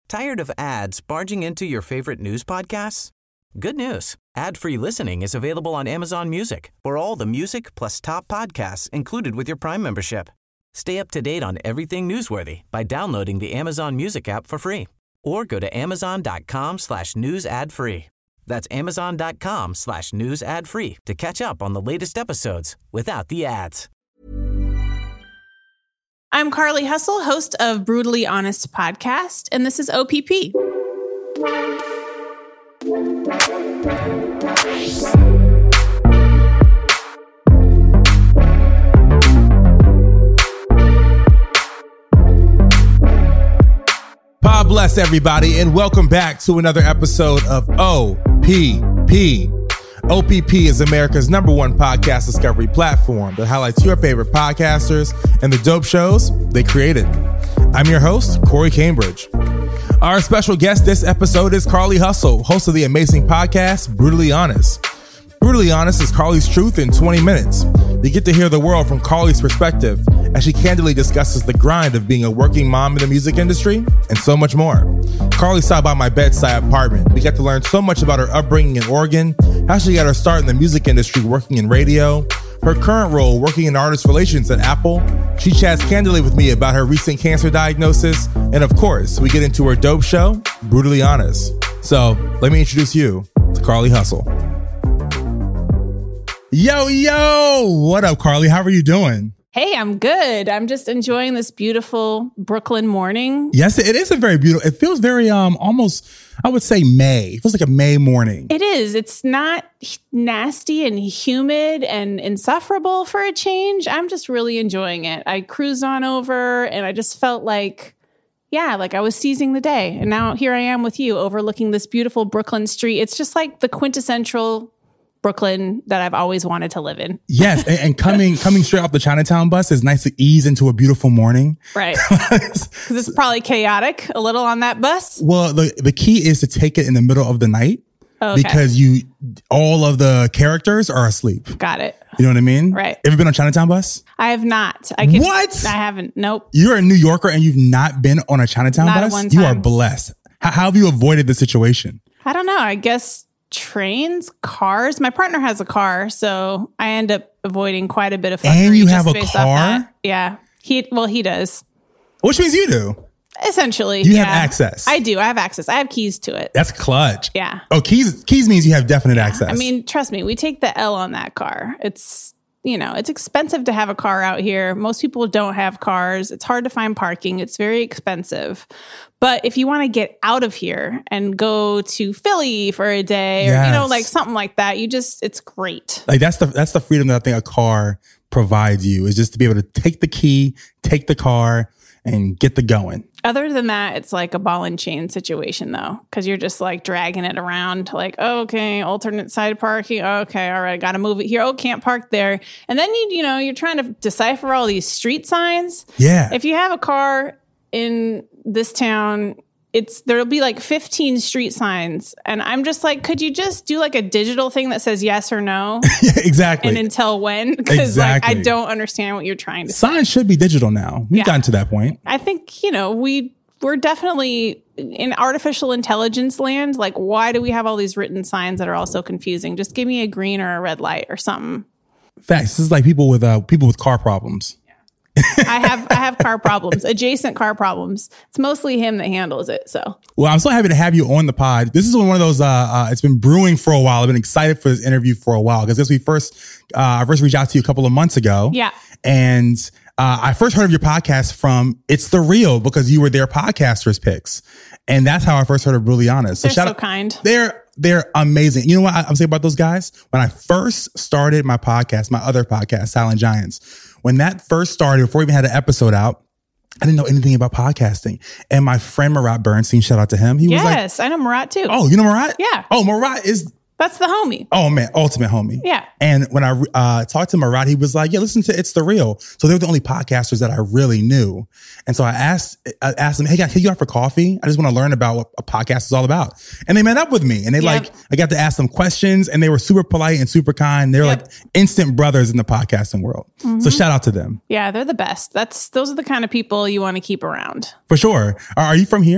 Tired of ads barging into your favorite news podcasts? Good news. Ad-free listening is available on Amazon Music for all the music plus top podcasts included with your Prime membership. Stay up to date on everything newsworthy by downloading the Amazon Music app for free or go to amazon.com/news ad free. That's amazon.com/news ad free to catch up on the latest episodes without the ads. I'm Carly Hustle, host of Brutally Honest Podcast, and this is OPP. God bless everybody, and welcome back to another episode of OPP. OPP is America's #1 podcast discovery platform that highlights your favorite podcasters and the dope shows they created. I'm your host, Corey Cambridge. Our special guest this episode is Carly Hustle, host of the amazing podcast, Brutally Honest. Brutally Honest is Carly's truth in 20 minutes. You get to hear the world from Carly's perspective as she candidly discusses the grind of being a working mom in the music industry and so much more. Carly stopped by my bedside apartment. We got to learn so much about her upbringing in Oregon, how she got her start in the music industry working in radio, her current role working in artist relations at Apple. She chats candidly with me about her recent cancer diagnosis. And of course, we get into her dope show, Brutally Honest. So let me introduce you to Carly Hustle. Yo, what up, Carly? How are you doing? Hey, I'm good. I'm just enjoying this beautiful Brooklyn morning. Yes, it is a very beautiful, it feels very, almost, I would say May. It feels like a May morning. It is. It's not nasty and humid and insufferable for a change. I'm just really enjoying it. I cruised on over and I just felt like, like I was seizing the day. And now here I am with you overlooking this beautiful Brooklyn street. It's just like the quintessential Brooklyn that I've always wanted to live in. Yes, and coming straight off the Chinatown bus is nice to ease into a beautiful morning. Right. Because it's probably chaotic a little on that bus. Well, the key is to take it in the middle of the night because all of the characters are asleep. Got it. You know what I mean? Right. Ever been on Chinatown bus? I have not. What? I haven't. Nope. You're a New Yorker and you've not been on a Chinatown not bus? One time. You are blessed. How have you avoided the situation? I don't know. I guess trains, cars. My partner has a car, so I end up avoiding quite a bit of fuckery. And you have a car? Yeah. He does. Which means you do. Essentially. You have access. I do. I have access. I have keys to it. That's clutch. Yeah. Oh, keys means you have definite access. I mean, trust me, we take the L on that car. It's expensive to have a car out here. Most people don't have cars. It's hard to find parking. It's very expensive. But if you want to get out of here and go to Philly for a day or, like something like that, it's great. Like that's the freedom that I think a car provides you, is just to be able to take the key, take the car and get the going. Other than that, it's like a ball and chain situation, though, because you're just like dragging it around like, okay, alternate side parking. Okay, all right, I got to move it here. Oh, can't park there. And then, you're trying to decipher all these street signs. Yeah. If you have a car in this town, there'll be like 15 street signs. And I'm just like, could you just do like a digital thing that says yes or no? Yeah, exactly. And until when? Because I don't understand what you're trying to say. Signs should be digital now. We've gotten to that point. I think, we're definitely in artificial intelligence land. Like, why do we have all these written signs that are all so confusing? Just give me a green or a red light or something. Facts. This is like people with car problems. I have car problems, adjacent car problems. It's mostly him that handles it. So, well, I'm so happy to have you on the pod. This is one of those, it's been brewing for a while. I've been excited for this interview for a while because I first reached out to you a couple of months ago. Yeah. And, I first heard of your podcast from It's The Real because you were their podcasters picks. And that's how I first heard of Brutally Honest. They're so kind. They're amazing. You know what I'm saying about those guys? When I first started my podcast, my other podcast, Silent Giants, when that first started, before we even had an episode out, I didn't know anything about podcasting. And my friend Marat Bernstein, shout out to him. He was like, yes, I know Marat too. Oh, you know Marat? Yeah. Oh, Marat is... That's the homie. Oh man, ultimate homie. Yeah. And when I talked to Marat, he was like, yeah, listen to It's The Real. So they were the only podcasters that I really knew. And so I asked him, hey, can you out for coffee? I just want to learn about what a podcast is all about. And they met up with me and I got to ask them questions and they were super polite and super kind. They're like instant brothers in the podcasting world. Mm-hmm. So shout out to them. Yeah, they're the best. Those are the kind of people you want to keep around. For sure. Are you from here?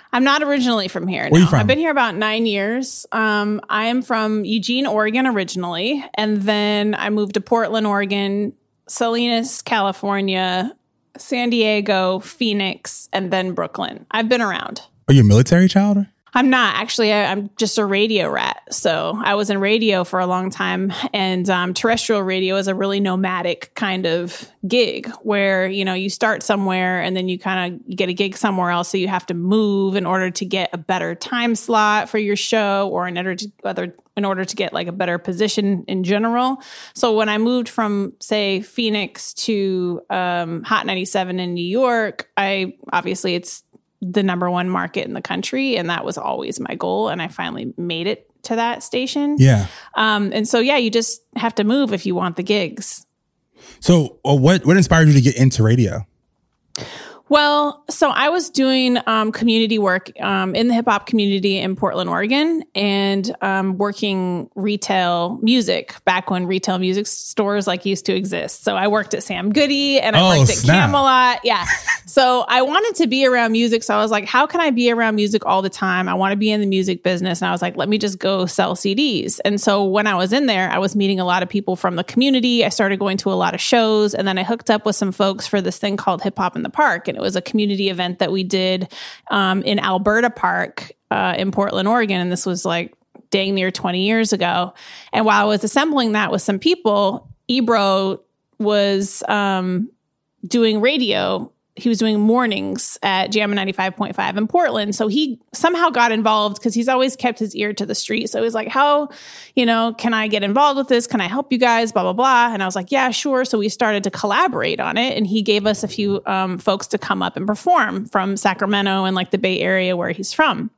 I'm not originally from here. Where are you from? I've been here about 9 years. I am from Eugene, Oregon originally. And then I moved to Portland, Oregon, Salinas, California, San Diego, Phoenix, and then Brooklyn. I've been around. Are you a military child? I'm not. Actually, I'm just a radio rat. So I was in radio for a long time. And terrestrial radio is a really nomadic kind of gig where, you know, you start somewhere and then you get a gig somewhere else. So you have to move in order to get a better time slot for your show or in order to get like a better position in general. So when I moved from, say, Phoenix to Hot 97 in New York, it's the number one market in the country. And that was always my goal. And I finally made it to that station. Yeah. And so, you just have to move if you want the gigs. So what inspired you to get into radio? Well, so I was doing community work in the hip hop community in Portland, Oregon, and working retail music back when retail music stores like used to exist. So I worked at Sam Goody and I worked at Camelot. Yeah. So I wanted to be around music. So I was like, how can I be around music all the time? I want to be in the music business. And I was like, let me just go sell CDs. And so when I was in there, I was meeting a lot of people from the community. I started going to a lot of shows. And then I hooked up with some folks for this thing called Hip Hop in the Park. And it was a community event that we did in Alberta Park in Portland, Oregon. And this was like dang near 20 years ago. And while I was assembling that with some people, Ebro was doing radio. He was doing mornings at Jammin' 95.5 in Portland. So he somehow got involved because he's always kept his ear to the street. So he was like, how, can I get involved with this? Can I help you guys? Blah, blah, blah. And I was like, yeah, sure. So we started to collaborate on it. And he gave us a few folks to come up and perform from Sacramento and like the Bay Area where he's from.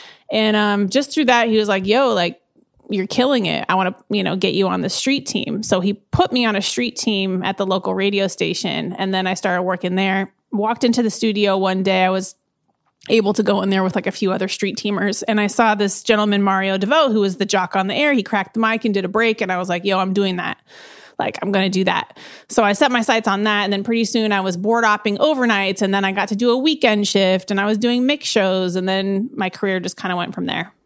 And just through that, he was like, yo, like, you're killing it. I want to, get you on the street team. So he put me on a street team at the local radio station. And then I started working there. Walked into the studio one day. I was able to go in there with like a few other street teamers. And I saw this gentleman, Mario DeVoe, who was the jock on the air. He cracked the mic and did a break. And I was like, yo, I'm doing that. Like, I'm going to do that. So I set my sights on that. And then pretty soon I was board opping overnights. And then I got to do a weekend shift and I was doing mix shows. And then my career just kind of went from there.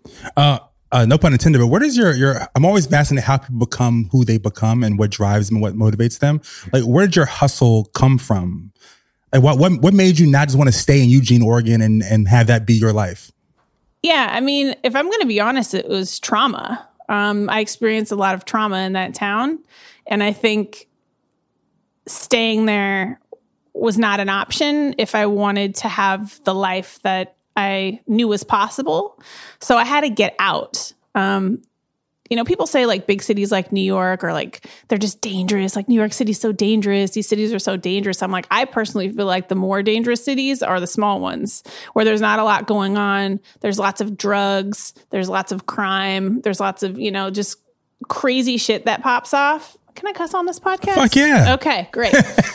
No pun intended, but where does I'm always fascinated how people become who they become and what drives them and what motivates them. Like, where did your hustle come from? Like, what made you not just want to stay in Eugene, Oregon and have that be your life? Yeah. I mean, if I'm going to be honest, it was trauma. I experienced a lot of trauma in that town. And I think staying there was not an option if I wanted to have the life that I knew was possible. So I had to get out. People say like big cities like New York or like they're just dangerous. Like New York City's so dangerous. These cities are so dangerous. I'm like, I personally feel like the more dangerous cities are the small ones where there's not a lot going on. There's lots of drugs. There's lots of crime. There's lots of, just crazy shit that pops off. Can I cuss on this podcast? Fuck yeah. Okay, great.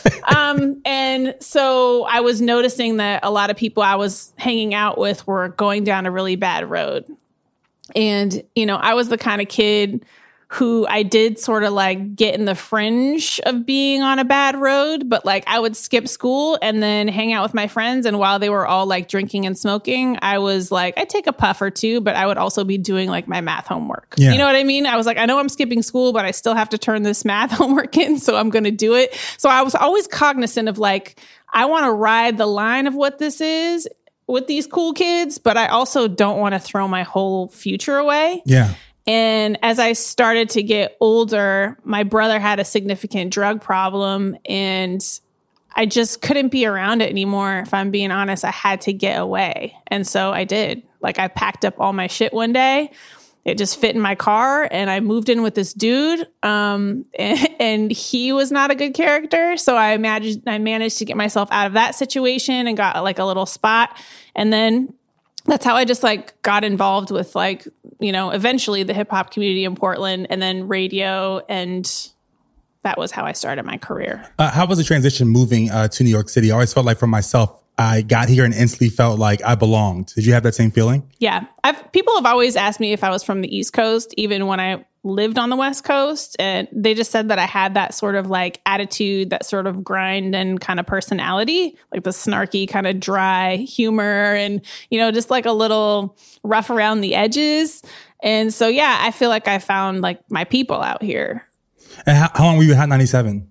And so I was noticing that a lot of people I was hanging out with were going down a really bad road. And, I was the kind of kid who I did sort of like get in the fringe of being on a bad road, but like I would skip school and then hang out with my friends. And while they were all like drinking and smoking, I was like, I'd take a puff or two, but I would also be doing like my math homework. Yeah. You know what I mean? I was like, I know I'm skipping school, but I still have to turn this math homework in. So I'm going to do it. So I was always cognizant of like, I want to ride the line of what this is with these cool kids, but I also don't want to throw my whole future away. Yeah. And as I started to get older, my brother had a significant drug problem and I just couldn't be around it anymore. If I'm being honest, I had to get away. And so I did. Like I packed up all my shit one day. It just fit in my car and I moved in with this dude. And he was not a good character. So I managed to get myself out of that situation and got like a little spot. And then that's how I just like got involved with like, eventually the hip hop community in Portland and then radio. And that was how I started my career. How was the transition moving to New York City? I always felt like for myself, I got here and instantly felt like I belonged. Did you have that same feeling? Yeah. People have always asked me if I was from the East Coast, even when I lived on the West Coast, and they just said that I had that sort of like attitude, that sort of grind and kind of personality, like the snarky kind of dry humor and, you know, just like a little rough around the edges. And so, yeah, I feel like I found like my people out here. And how long were you at Hot 97?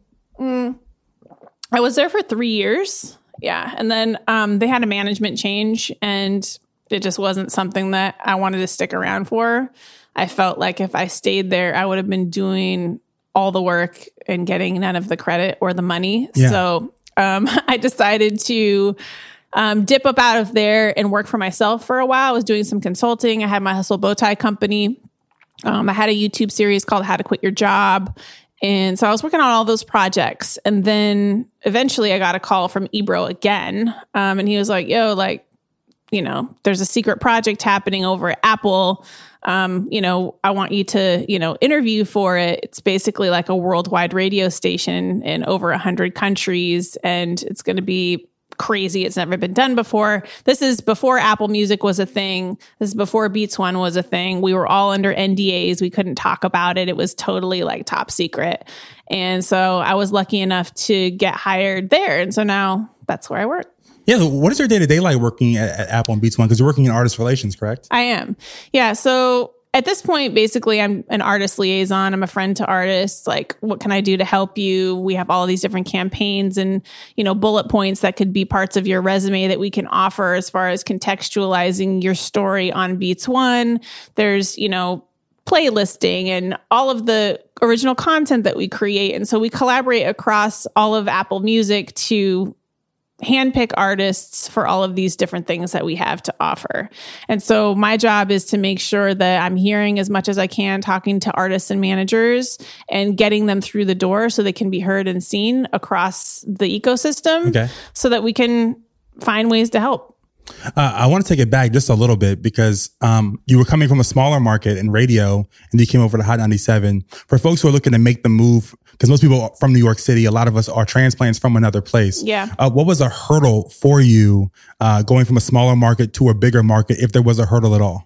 I was there for 3 years. Yeah. And then they had a management change, and it just wasn't something that I wanted to stick around for. I felt like if I stayed there, I would have been doing all the work and getting none of the credit or the money. Yeah. So I decided to dip up out of there and work for myself for a while. I was doing some consulting. I had my Hustle Bowtie company. I had a YouTube series called How to Quit Your Job. And so I was working on all those projects. And then eventually I got a call from Ebro again. And he was like, yo, like, you know, there's a secret project happening over at Apple. You know, I want you to, you know, interview for it. It's basically like a worldwide radio station in over 100 countries. And it's going to be crazy. It's never been done before. This is before Apple Music was a thing. This is before Beats One was a thing. We were all under NDAs. We couldn't talk about it. It was totally like top secret. And so I was lucky enough to get hired there. And so now that's where I work. Yeah. So what is your day-to-day like working at Apple and Beats One? Because you're working in artist relations, correct? I am. Yeah. So at this point, basically, I'm an artist liaison. I'm a friend to artists. Like, what can I do to help you? We have all these different campaigns and, you know, bullet points that could be parts of your resume that we can offer as far as contextualizing your story on Beats One. There's, you know, playlisting and all of the original content that we create. And so we collaborate across all of Apple Music to handpick artists for all of these different things that we have to offer. And so my job is to make sure that I'm hearing as much as I can, talking to artists and managers and getting them through the door so they can be heard and seen across the ecosystem so that we can find ways to help. I want to take it back just a little bit because you were coming from a smaller market in radio and you came over to Hot 97. For folks who are looking to make the move, because most people from New York City, a lot of us are transplants from another place. Yeah. What was a hurdle for you going from a smaller market to a bigger market, if there was a hurdle at all?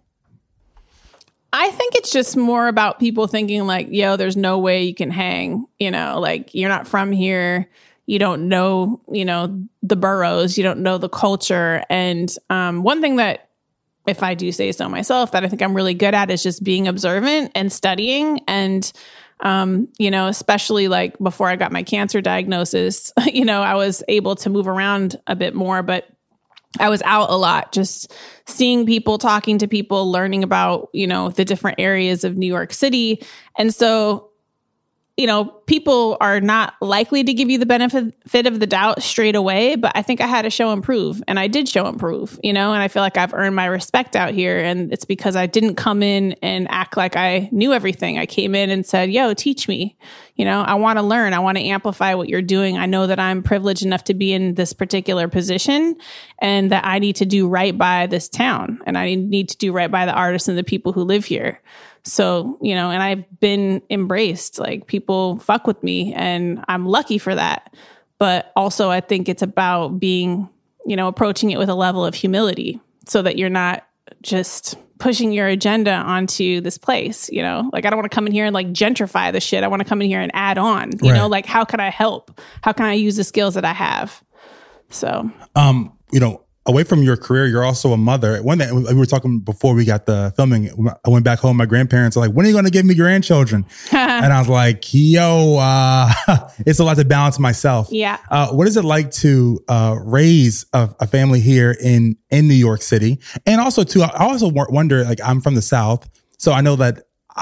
I think it's just more about people thinking like, yo, there's no way you can hang, you know, like you're not from here. You don't know, you know, the boroughs, you don't know the culture. And one thing that, if I do say so myself, that I think I'm really good at is just being observant and studying. And, you know, especially like before I got my cancer diagnosis, you know, I was able to move around a bit more, but I was out a lot, just seeing people, talking to people, learning about, you know, the different areas of New York City. And so, you know, people are not likely to give you the benefit of the doubt straight away, but I think I had to show and prove, and I did show and prove, you know, and I feel like I've earned my respect out here. And it's because I didn't come in and act like I knew everything. I came in and said, yo, teach me, you know, I want to learn. I want to amplify what you're doing. I know that I'm privileged enough to be in this particular position and that I need to do right by this town. And I need to do right by the artists and the people who live here. So, you know, and I've been embraced, like people fuck with me and I'm lucky for that. But also I think it's about being, you know, approaching it with a level of humility so that you're not just pushing your agenda onto this place, you know, like I don't want to come in here and like gentrify the shit. I want to come in here and add on, you know, like how can I help? How can I use the skills that I have? So, you know, away from your career, you're also a mother. One day we were talking before we got the filming. I went back home. My grandparents are like, when are you going to give me grandchildren? And I was like, yo, it's a lot to balance myself. Yeah. What is it like to raise a family here in New York City? And also too, I also wonder, like I'm from the South. So I know that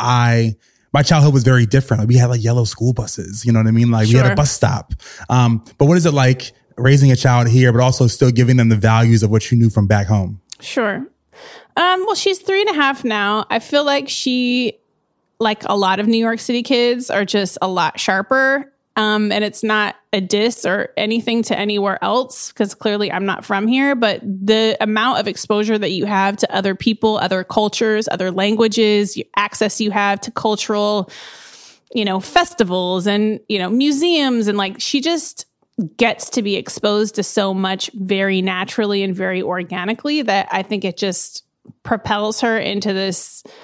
my childhood was very different. Like we had like yellow school buses, you know what I mean? Like we had a bus stop. But what is it like raising a child here, but also still giving them the values of what you knew from back home? Sure. Well, she's 3.5 now. I feel like she, like a lot of New York City kids, are just a lot sharper. And it's not a diss or anything to anywhere else, because clearly I'm not from here, but the amount of exposure that you have to other people, other cultures, other languages, access you have to cultural, you know, festivals and, you know, museums, and like she just gets to be exposed to so much very naturally and very organically that I think it just propels her into this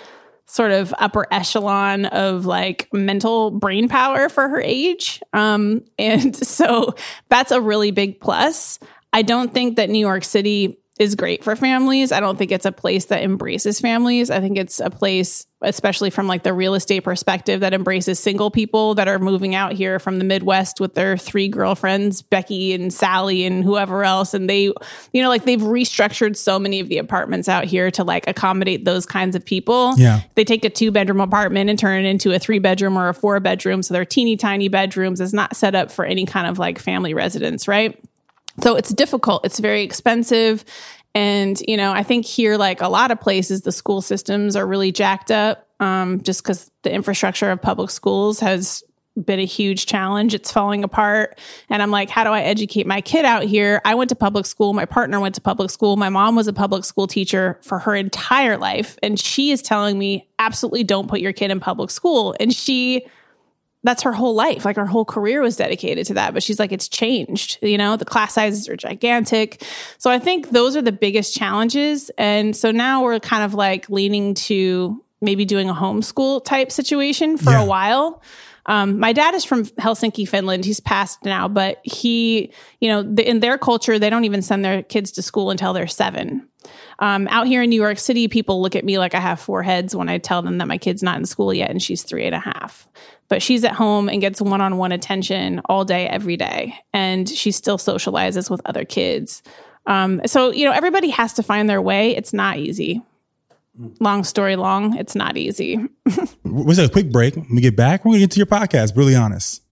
sort of upper echelon of like mental brain power for her age. And so that's a really big plus. I don't think that New York City is great for families. I don't think it's a place that embraces families. I think it's a place, especially from like the real estate perspective, that embraces single people that are moving out here from the Midwest with their 3 girlfriends, Becky and Sally and whoever else. And they, you know, like they've restructured so many of the apartments out here to like accommodate those kinds of people. Yeah. They take a 2-bedroom apartment and turn it into a 3-bedroom or a 4-bedroom. So they're teeny tiny bedrooms. It's not set up for any kind of like family residence, right? So it's difficult. It's very expensive. And, you know, I think here, like a lot of places, the school systems are really jacked up just because the infrastructure of public schools has been a huge challenge. It's falling apart. And I'm like, how do I educate my kid out here? I went to public school. My partner went to public school. My mom was a public school teacher for her entire life. And she is telling me, absolutely don't put your kid in public school. And that's her whole life. Like her whole career was dedicated to that. But she's like, it's changed. You know, the class sizes are gigantic. So I think those are the biggest challenges. And so now we're kind of like leaning to maybe doing a homeschool type situation for a while. My dad is from Helsinki, Finland. He's passed now, but he, you know, in their culture, they don't even send their kids to school until they're 7. Out here in New York City, people look at me like I have 4 heads when I tell them that my kid's not in school yet and she's 3.5. But she's at home and gets one-on-one attention all day, every day. And she still socializes with other kids. So, you know, everybody has to find their way. It's not easy. Long story long, it's not easy. We'll take a quick break. When we get back, we're going to get to your podcast, Brutally Honest.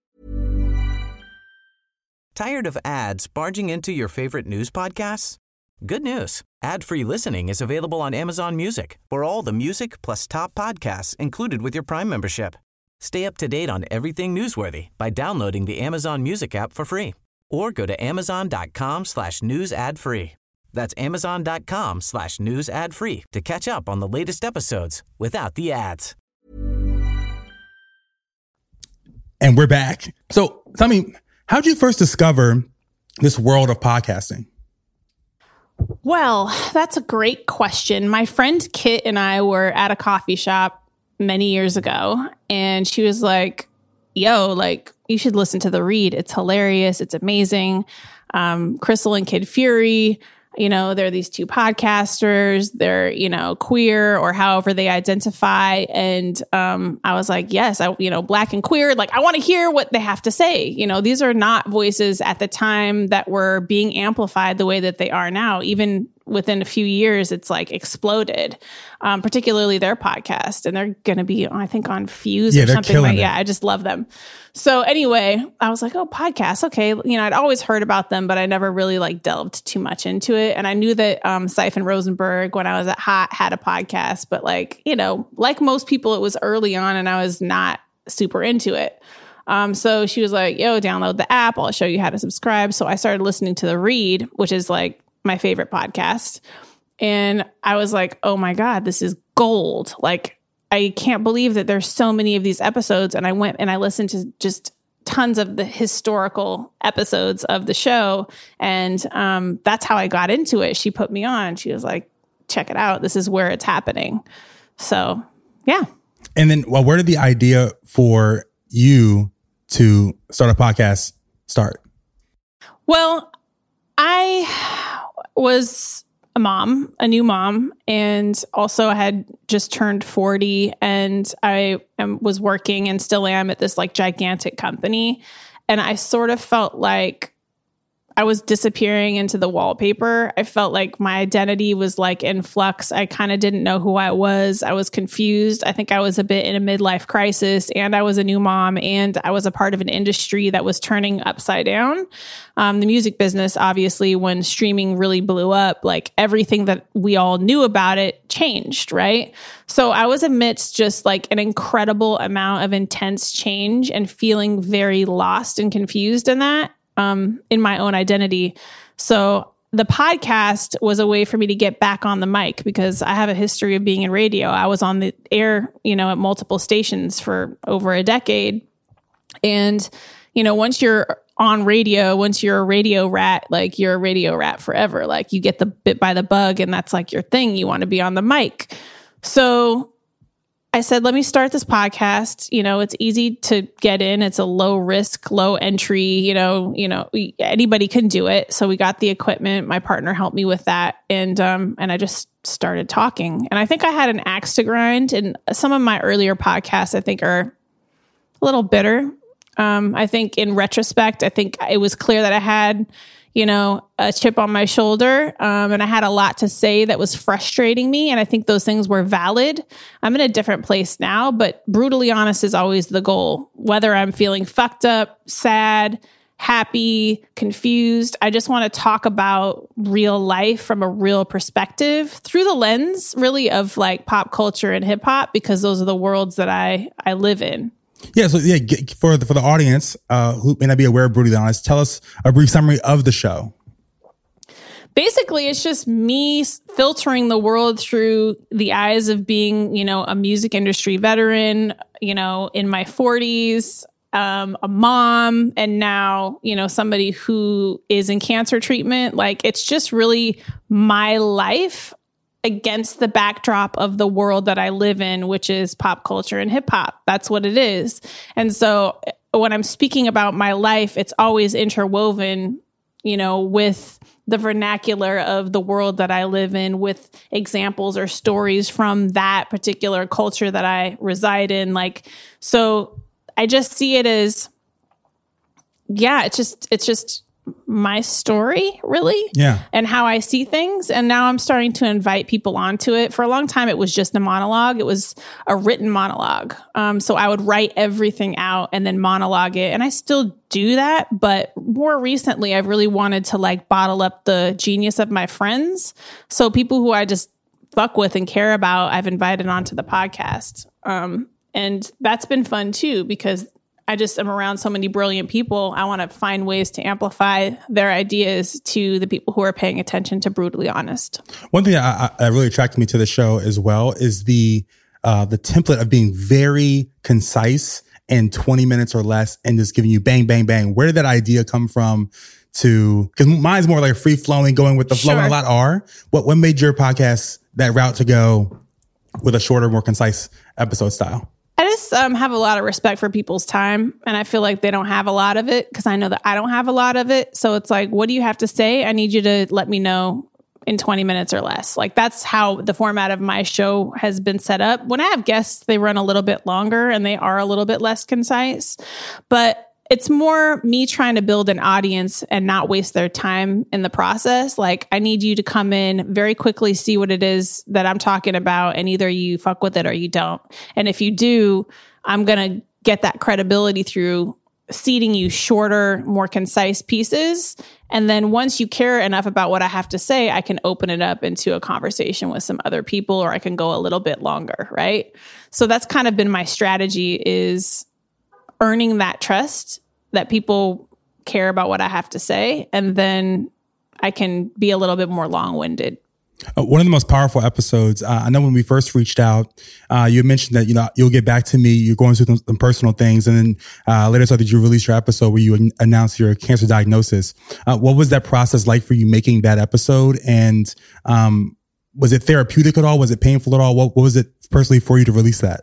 Tired of ads barging into your favorite news podcasts? Good news. Ad-free listening is available on Amazon Music for all the music plus top podcasts included with your Prime membership. Stay up to date on everything newsworthy by downloading the Amazon Music app for free or go to amazon.com/news ad free. That's amazon.com/news ad free to catch up on the latest episodes without the ads. And we're back. So tell me, how'd you first discover this world of podcasting? Well, that's a great question. My friend Kit and I were at a coffee shop many years ago, and she was like, yo, like, you should listen to The Read. It's hilarious. It's amazing. Crystal and Kid Fury, you know, they're these 2 podcasters. They're, you know, queer or however they identify. And I was like, yes, Black and queer. Like, I want to hear what they have to say. You know, these are not voices at the time that were being amplified the way that they are now. Even within a few years, it's like exploded, particularly their podcast. And they're going to be, I think, on Fuse or something. Like, yeah, I just love them. So anyway, I was like, oh, podcasts. Okay. You know, I'd always heard about them, but I never really like delved too much into it. And I knew that Siphon Rosenberg, when I was at Hot, had a podcast, but like, you know, like most people, it was early on and I was not super into it. So she was like, yo, download the app. I'll show you how to subscribe. So I started listening to The Read, which is like my favorite podcast. And I was like, oh my God, this is gold. Like, I can't believe that there's so many of these episodes. And I went and I listened to just tons of the historical episodes of the show. And that's how I got into it. She put me on. She was like, check it out. This is where it's happening. So, yeah. And then, well, where did the idea for you to start a podcast start? Well, I was a new mom, and also I had just turned 40, and I was working and still am at this like gigantic company. And I sort of felt like I was disappearing into the wallpaper. I felt like my identity was like in flux. I kind of didn't know who I was. I was confused. I think I was a bit in a midlife crisis, and I was a new mom, and I was a part of an industry that was turning upside down. The music business, obviously, when streaming really blew up, like everything that we all knew about it changed, right? So I was amidst just like an incredible amount of intense change and feeling very lost and confused in that. In my own identity. So the podcast was a way for me to get back on the mic because I have a history of being in radio. I was on the air, you know, at multiple stations for over a decade. And, you know, once you're on radio, once you're a radio rat, like you're a radio rat forever. Like you get the bit by the bug and that's like your thing. You want to be on the mic. So I said, let me start this podcast. It's easy to get in. It's a low risk, low entry, anybody can do it. So we got the equipment. My partner helped me with that. And I just started talking. And I think I had an axe to grind. And some of my earlier podcasts, I think, are a little bitter. I think in retrospect, I think it was clear that I had, a chip on my shoulder. And I had a lot to say that was frustrating me. And I think those things were valid. I'm in a different place now, but brutally honest is always the goal. Whether I'm feeling fucked up, sad, happy, confused, I just want to talk about real life from a real perspective through the lens really of like pop culture and hip hop, because those are the worlds that I live in. Yeah. So for the audience who may not be aware of Brutally Honest, tell us a brief summary of the show. Basically, it's just me filtering the world through the eyes of being, a music industry veteran, in my 40s, a mom, and now, somebody who is in cancer treatment. Like, it's just really my life against the backdrop of the world that I live in, which is pop culture and hip hop. That's what it is. And so when I'm speaking about my life, it's always interwoven, with the vernacular of the world that I live in, with examples or stories from that particular culture that I reside in. Like, so I just see it as, it's just my story, really. Yeah. And how I see things. And now I'm starting to invite people onto it. For a long time, it was just a monologue. It was a written monologue. So I would write everything out and then monologue it. And I still do that. But more recently, I've really wanted to like bottle up the genius of my friends. So people who I just fuck with and care about, I've invited onto the podcast. And that's been fun too, because I just am around so many brilliant people. I want to find ways to amplify their ideas to the people who are paying attention to Brutally Honest. One thing that really attracted me to the show as well is the template of being very concise in 20 minutes or less and just giving you bang, bang, bang. Where did that idea come from? Because mine's more like free flowing, going with the flow, and a lot are. What made your podcast that route to go with a shorter, more concise episode style? I just have a lot of respect for people's time, and I feel like they don't have a lot of it because I know that I don't have a lot of it. So it's like, what do you have to say? I need you to let me know in 20 minutes or less. Like, that's how the format of my show has been set up. When I have guests, they run a little bit longer and they are a little bit less concise, but it's more me trying to build an audience and not waste their time in the process. Like, I need you to come in very quickly, see what it is that I'm talking about, and either you fuck with it or you don't. And if you do, I'm going to get that credibility through seeding you shorter, more concise pieces. And then once you care enough about what I have to say, I can open it up into a conversation with some other people, or I can go a little bit longer, right? So that's kind of been my strategy, is earning that trust that people care about what I have to say. And then I can be a little bit more long-winded. One of the most powerful episodes, I know when we first reached out, you mentioned that, you'll get back to me. You're going through some personal things. And then later, so that you released your episode where you announced your cancer diagnosis. What was that process like for you making that episode? And was it therapeutic at all? Was it painful at all? What was it personally for you to release that?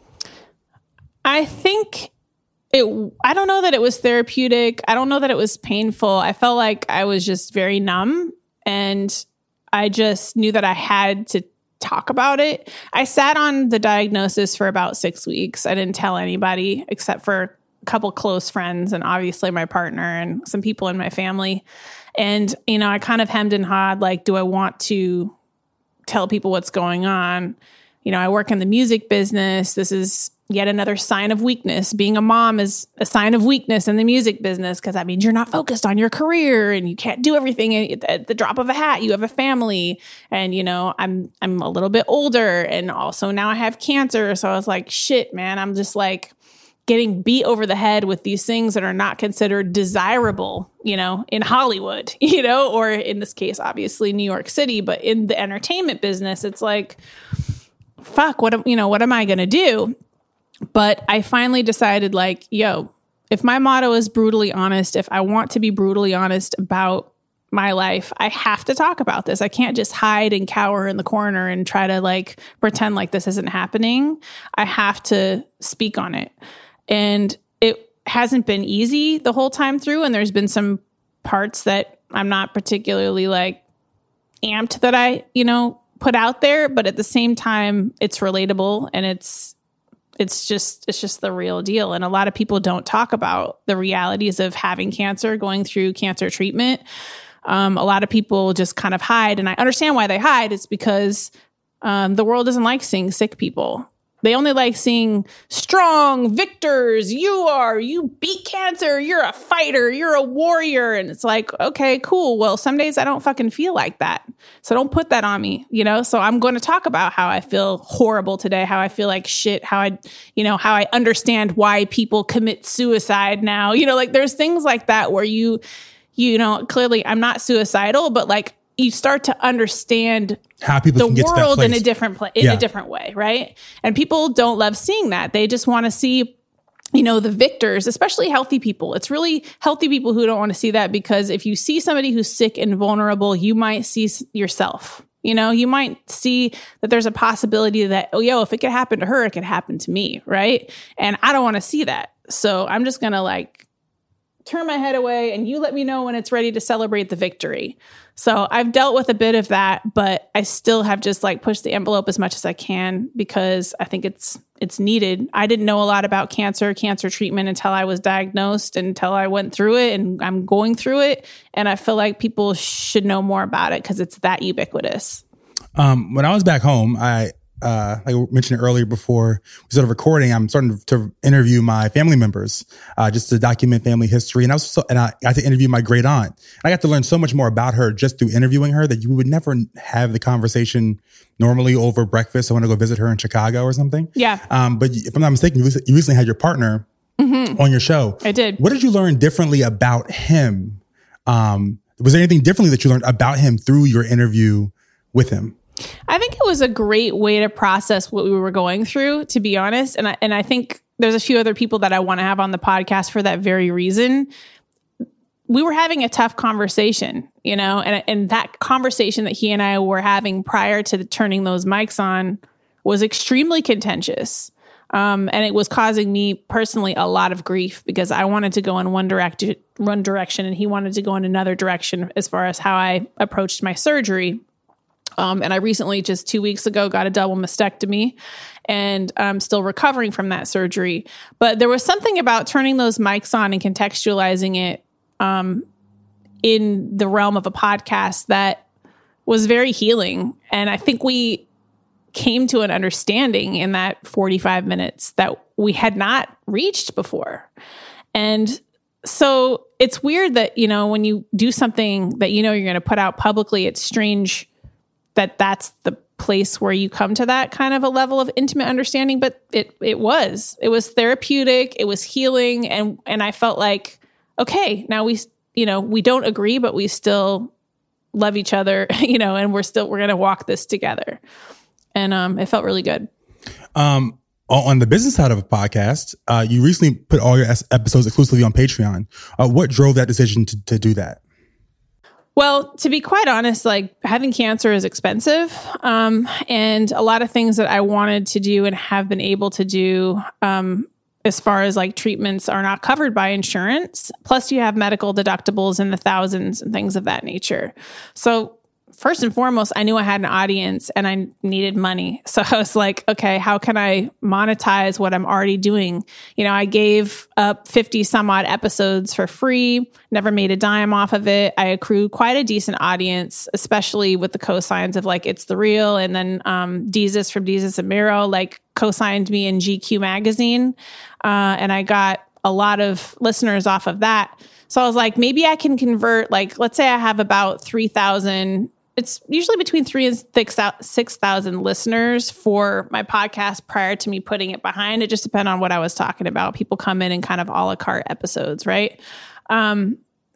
I think I don't know that it was therapeutic. I don't know that it was painful. I felt like I was just very numb, and I just knew that I had to talk about it. I sat on the diagnosis for about 6 weeks. I didn't tell anybody except for a couple close friends and obviously my partner and some people in my family. And, I kind of hemmed and hawed, like, do I want to tell people what's going on? I work in the music business. This is yet another sign of weakness. Being a mom is a sign of weakness in the music business, because that means you're not focused on your career and you can't do everything at the drop of a hat. You have a family, and I'm a little bit older, and also now I have cancer. So I was like, shit, man, I'm just like getting beat over the head with these things that are not considered desirable, in Hollywood, or in this case, obviously New York City, but in the entertainment business, it's like, fuck, what am I going to do? But I finally decided, like, if my motto is brutally honest, if I want to be brutally honest about my life, I have to talk about this. I can't just hide and cower in the corner and try to like pretend like this isn't happening. I have to speak on it. And it hasn't been easy the whole time through. And there's been some parts that I'm not particularly like amped that I, put out there, but at the same time, it's relatable and it's just the real deal. And a lot of people don't talk about the realities of having cancer, going through cancer treatment. A lot of people just kind of hide, and I understand why they hide. It's because the world doesn't like seeing sick people. They only like seeing strong victors. You beat cancer. You're a fighter. You're a warrior. And it's like, okay, cool. Well, some days I don't fucking feel like that. So don't put that on me, So I'm going to talk about how I feel horrible today, how I feel like shit, how I understand why people commit suicide now. Like there's things like that where clearly I'm not suicidal, but like you start to understand how people the can get world to that in place. a different way, right? And people don't love seeing that. They just want to see, the victors, especially healthy people. It's really healthy people who don't want to see that, because if you see somebody who's sick and vulnerable, you might see yourself. You might see that there's a possibility that, if it could happen to her, it could happen to me, right? And I don't want to see that. So I'm just going to like turn my head away and you let me know when it's ready to celebrate the victory. So I've dealt with a bit of that, but I still have just like pushed the envelope as much as I can because I think it's needed. I didn't know a lot about cancer treatment until I was diagnosed, until I went through it, and I'm going through it. And I feel like people should know more about it because it's that ubiquitous. When I was back home, like I mentioned earlier before we started recording, I'm starting to interview my family members, just to document family history. And I got to interview my great aunt. I got to learn so much more about her just through interviewing her that you would never have the conversation normally over breakfast. I want to go visit her in Chicago or something. Yeah. But if I'm not mistaken, you recently had your partner on your show. I did. What did you learn differently about him? Was there anything differently that you learned about him through your interview with him? I think it was a great way to process what we were going through, to be honest. And I think there's a few other people that I want to have on the podcast for that very reason. We were having a tough conversation, and that conversation that he and I were having prior to turning those mics on was extremely contentious. And it was causing me personally a lot of grief because I wanted to go in one direction and he wanted to go in another direction as far as how I approached my surgery. And I recently, just 2 weeks ago, got a double mastectomy, and I'm still recovering from that surgery. But there was something about turning those mics on and contextualizing it in the realm of a podcast that was very healing. And I think we came to an understanding in that 45 minutes that we had not reached before. And so it's weird that, when you do something that you're going to put out publicly, it's strange that that's the place where you come to that kind of a level of intimate understanding. But it was therapeutic. It was healing. And I felt like, okay, now we don't agree, but we still love each other, and we're going to walk this together. And it felt really good. On the business side of a podcast, you recently put all your episodes exclusively on Patreon. What drove that decision to do that? Well, to be quite honest, like having cancer is expensive. And a lot of things that I wanted to do and have been able to do, as far as like treatments, are not covered by insurance. Plus you have medical deductibles in the thousands and things of that nature. So first and foremost, I knew I had an audience and I needed money. So I was like, okay, how can I monetize what I'm already doing? I gave up 50 some odd episodes for free, never made a dime off of it. I accrued quite a decent audience, especially with the cosigns of like It's the Real. And then Deezus from Deezus and Miro like co-signed me in GQ magazine. And I got a lot of listeners off of that. So I was like, maybe I can convert, like, let's say I have about 3,000. It's usually between 3,000 and 6,000 listeners for my podcast prior to me putting it behind. It just depends on what I was talking about. People come in and kind of a la carte episodes, right? And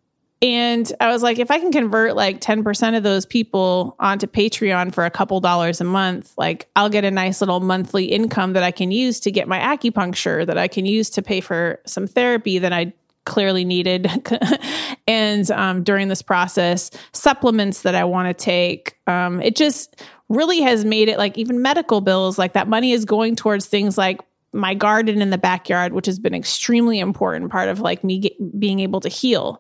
I was like, if I can convert like 10% of those people onto Patreon for a couple dollars a month, like I'll get a nice little monthly income that I can use to get my acupuncture, that I can use to pay for some therapy that I clearly needed. And during this process, supplements that I want to take, it just really has made it like even medical bills, like that money is going towards things like my garden in the backyard, which has been extremely important part of like me being able to heal.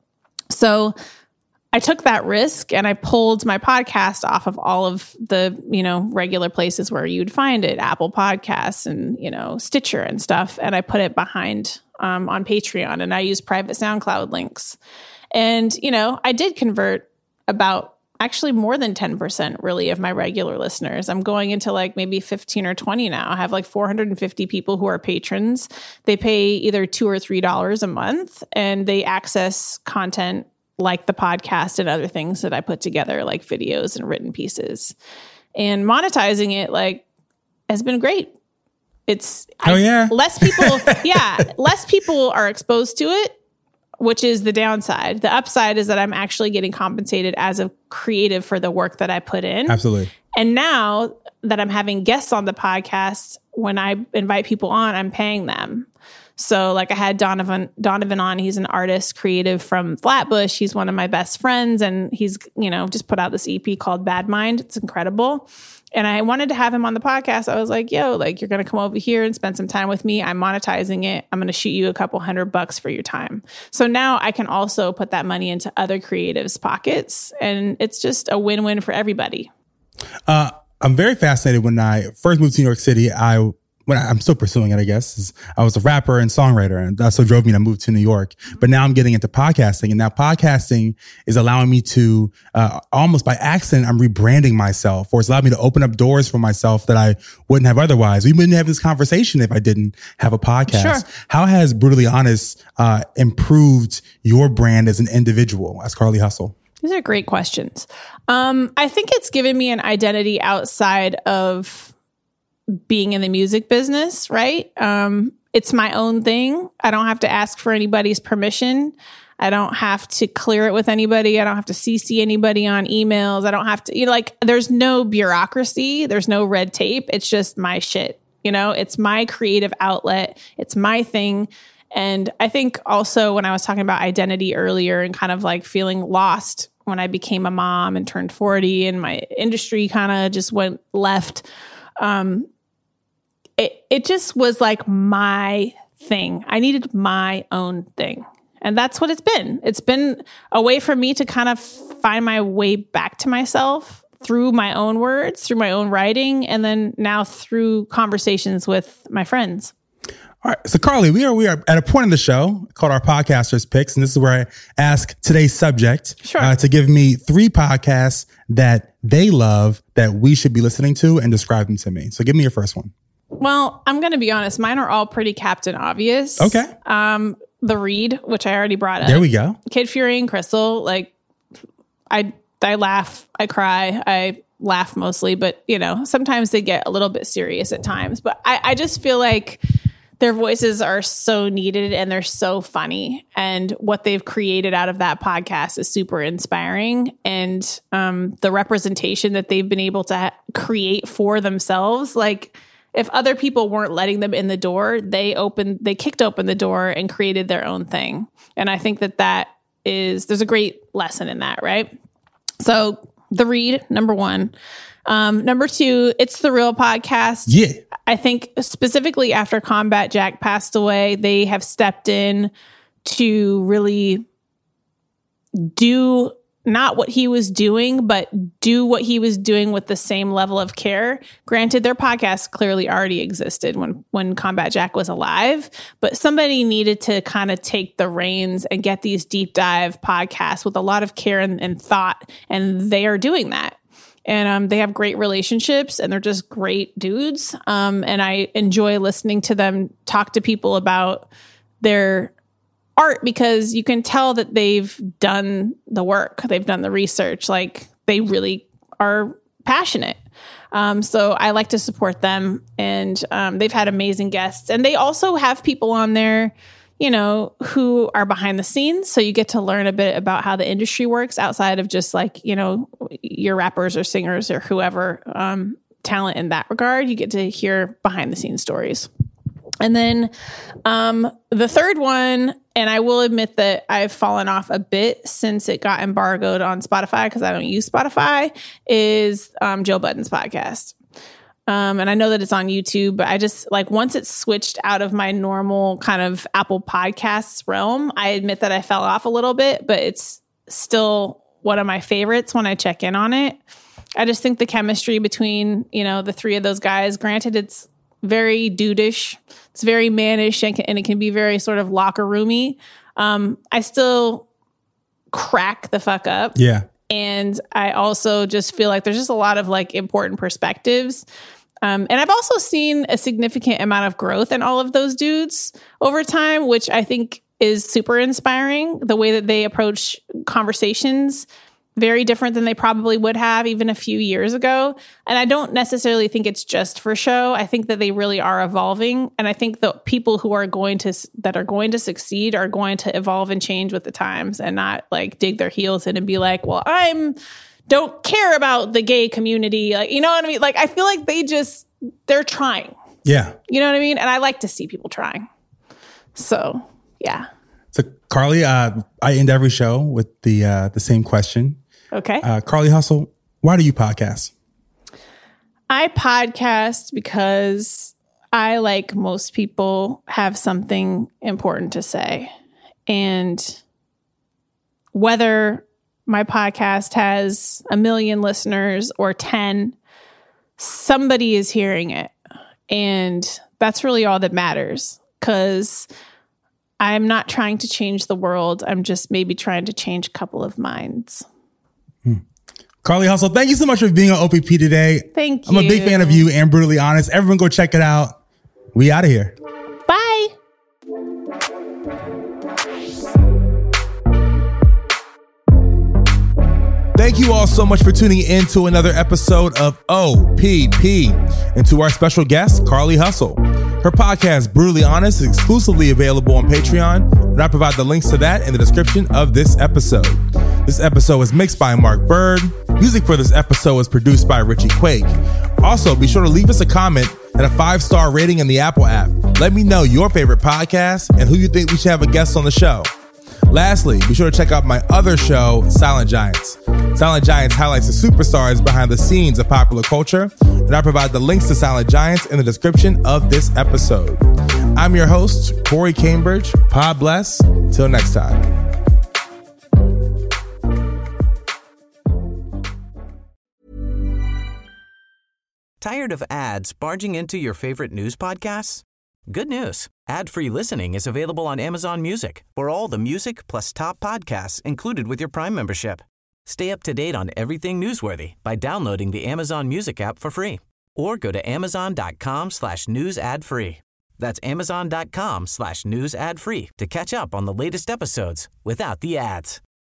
So I took that risk and I pulled my podcast off of all of the, regular places where you'd find it, Apple Podcasts and, Stitcher and stuff. And I put it behind on Patreon, and I use private SoundCloud links. And, I did convert about actually more than 10% really of my regular listeners. I'm going into like maybe 15 or 20 now. I have like 450 people who are patrons. They pay either $2 or $3 a month, and they access content like the podcast and other things that I put together, like videos and written pieces. And monetizing it like has been great. Less people, less people are exposed to it, which is the downside. The upside is that I'm actually getting compensated as a creative for the work that I put in. Absolutely. And now that I'm having guests on the podcast, when I invite people on, I'm paying them. So like I had Donovan on, he's an artist creative from Flatbush. He's one of my best friends, and he's, just put out this EP called Bad Mind. It's incredible. And I wanted to have him on the podcast. I was like, you're going to come over here and spend some time with me. I'm monetizing it. I'm going to shoot you a couple $100 for your time. So now I can also put that money into other creatives' pockets, and it's just a win-win for everybody. I'm very fascinated. When I first moved to New York City, I'm still pursuing it, I guess. I was a rapper and songwriter, and that's what drove me to move to New York. But now I'm getting into podcasting, and now podcasting is allowing me to, almost by accident, I'm rebranding myself, or it's allowed me to open up doors for myself that I wouldn't have otherwise. We wouldn't have this conversation if I didn't have a podcast. Sure. How has Brutally Honest improved your brand as an individual, as Carly Hustle? These are great questions. I think it's given me an identity outside of being in the music business, right? It's my own thing. I don't have to ask for anybody's permission. I don't have to clear it with anybody. I don't have to CC anybody on emails. I don't have to, there's no bureaucracy. There's no red tape. It's just my shit. It's my creative outlet. It's my thing. And I think also when I was talking about identity earlier and kind of like feeling lost when I became a mom and turned 40 and my industry kind of just went left, it just was like my thing. I needed my own thing. And that's what it's been. It's been a way for me to kind of find my way back to myself through my own words, through my own writing, and then now through conversations with my friends. All right. So Carly, we are at a point in the show called our Podcasters Picks. And this is where I ask today's subject to give me 3 podcasts that they love that we should be listening to and describe them to me. So give me your first one. Well, I'm going to be honest. Mine are all pretty Captain Obvious. Okay. The Read, which I already brought up. There we go. Kid Fury and Crystal. Like I laugh, I cry, I laugh mostly, but sometimes they get a little bit serious at times, but I just feel like their voices are so needed and they're so funny, and what they've created out of that podcast is super inspiring. And the representation that they've been able to create for themselves, like if other people weren't letting them in the door, they kicked open the door and created their own thing. And I think there's a great lesson in that, right? So The Read, number 1. Number 2, It's the Real podcast. Yeah. I think specifically after Combat Jack passed away, they have stepped in to really do not what he was doing, but do what he was doing with the same level of care. Granted, their podcast clearly already existed when Combat Jack was alive, but somebody needed to kind of take the reins and get these deep dive podcasts with a lot of care and thought, and they are doing that. And they have great relationships, and they're just great dudes. And I enjoy listening to them talk to people about their art, because you can tell that they've done the work. They've done the research. Like they really are passionate. So I like to support them, and they've had amazing guests, and they also have people on there, who are behind the scenes. So you get to learn a bit about how the industry works outside of just like, your rappers or singers or whoever, talent in that regard. You get to hear behind the scenes stories. And then the third one, and I will admit that I've fallen off a bit since it got embargoed on Spotify because I don't use Spotify, is Joe Budden's podcast. And I know that it's on YouTube, but I just like once it's switched out of my normal kind of Apple Podcasts realm, I admit that I fell off a little bit, but it's still one of my favorites when I check in on it. I just think the chemistry between, the three of those guys, granted it's very dudeish, it's very mannish, and it can be very sort of locker roomy. I still crack the fuck up. Yeah. And I also just feel like there's just a lot of like important perspectives. And I've also seen a significant amount of growth in all of those dudes over time, which I think is super inspiring. The way that they approach conversations, very different than they probably would have even a few years ago. And I don't necessarily think it's just for show. I think that they really are evolving. And I think the people who are going to succeed are going to evolve and change with the times and not like dig their heels in and be like, well, don't care about the gay community. Like, you know what I mean? Like, I feel like they're trying. Yeah. You know what I mean? And I like to see people trying. So, yeah. So Carly, I end every show with the same question. Okay. Carly Hustle, why do you podcast? I podcast because I, like most people, have something important to say. And whether my podcast has 1 million listeners or 10, somebody is hearing it. And that's really all that matters, because I'm not trying to change the world. I'm just maybe trying to change a couple of minds. Carly Hustle, thank you so much for being on OPP today. Thank you. I'm a big fan of you and Brutally Honest. Everyone go check it out. We out of here. Bye. Thank you all so much for tuning in to another episode of OPP, and to our special guest, Carly Hustle. Her podcast, Brutally Honest, is exclusively available on Patreon, and I provide the links to that in the description of this episode. This episode was mixed by Mark Bird. Music for this episode was produced by Richie Quake. Also, be sure to leave us a comment and a 5-star rating in the Apple app. Let me know your favorite podcast and who you think we should have a guest on the show. Lastly, be sure to check out my other show, Silent Giants. Silent Giants highlights the superstars behind the scenes of popular culture, and I provide the links to Silent Giants in the description of this episode. I'm your host, Corey Cambridge. Pod bless. Till next time. Tired of ads barging into your favorite news podcasts? Good news. Ad-free listening is available on Amazon Music for all the music plus top podcasts included with your Prime membership. Stay up to date on everything newsworthy by downloading the Amazon Music app for free or go to amazon.com/news ad free. That's amazon.com/news ad free to catch up on the latest episodes without the ads.